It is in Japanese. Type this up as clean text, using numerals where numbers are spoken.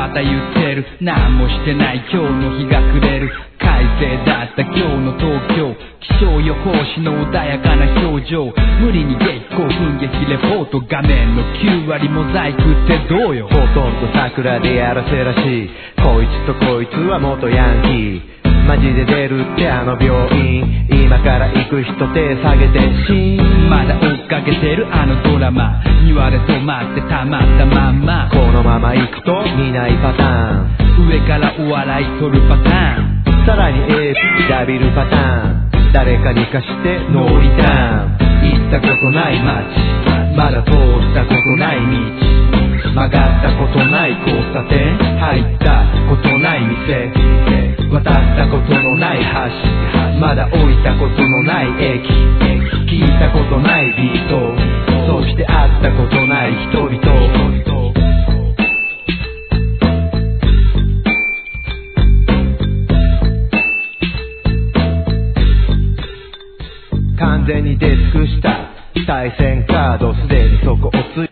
また言ってる。何もしてない今日の日が暮れる。快晴だった今日の東京。気象予報士の穏やかな表情。無理に激興奮撃レポート。画面の9割モザイクってどうよ。 ほとんど桜でやらせらしい。こいつとこいつは元ヤンキー。マジで出るってあの病院。今から行く人手下げてシーン。 まだ追っかけてるあのドラマ。言われ止まってたまったまんま。 このまま行くと見ないパターン。上からお笑い取るパターン。 さらに AP ダビルパターン。誰かに貸してノーリターン。行ったことない街。まだ通ったことない道。曲がったことない交差点。入ったことない店。渡ったことのない橋。まだ降りたことのない駅。聞いたことないビート。そして会ったことない人々。完全に出尽くした対戦カード。すでにそこをつい